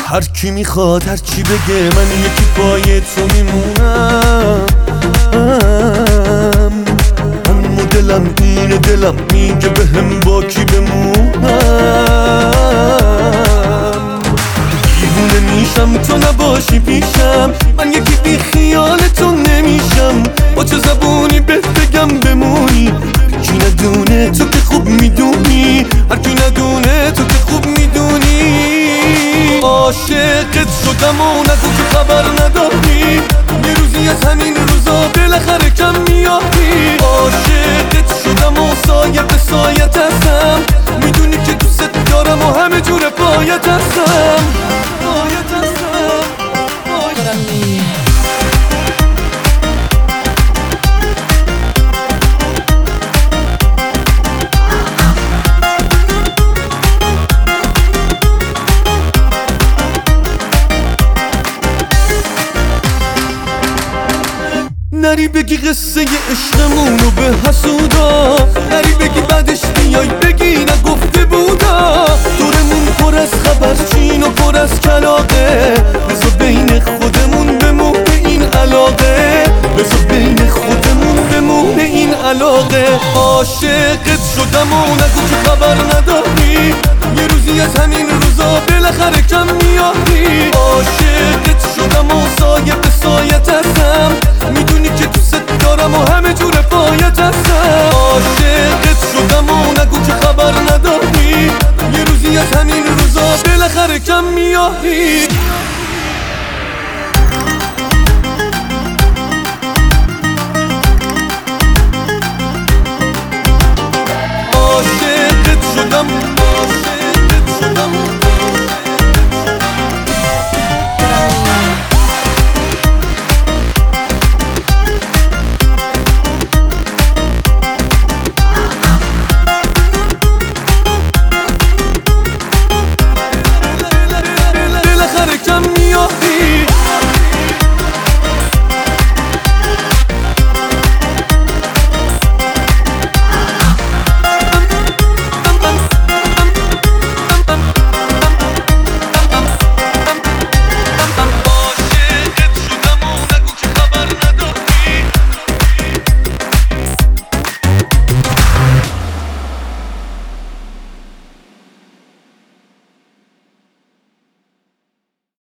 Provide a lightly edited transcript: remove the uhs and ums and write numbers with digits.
هر کی میخواد هر چی بگه من یکی پای تو میمونم، اما دلم اینه، دلم میگه بهم با کی بمونم. دیوونه میشم تو نباشی پیشم، من یکی بی خیال تو نمیشم. با چه زبونی بهت بگم بمونی، هر کی ندونه تو که خوب میدونی، هر کی ندونه تو که خوب میدونی. عاشقت شدم و نگو که خبر نداری، یه روزی از همین روزا بالاخره کم میاری. عاشقت شدم و سایه به سایت هستم، میدونی که دوست دارم و همه جور پایت هستم، پایت هستم، پایت هستم. نری بگی قصه عشقمونو به حسودا، نری بگی بعدش بیای بگی نگفته بودا. دورمون پر از خبر چین و پر از کلاغه، بذار بین خودمون بمونه این علاقه، بذار بین خودمون بمونه این علاقه. عاشقت شدم و نگو که خبر نداری، یه روزی از همین روزا بالاخره کم میاری. عاشقت شدم و سایه به سایت هستم، میدونی که دوست دارم و همه جور پایت هستم. عاشقت شدم و نگو که خبر نداری، یه روزی از همین روزا بالاخره کم میاری.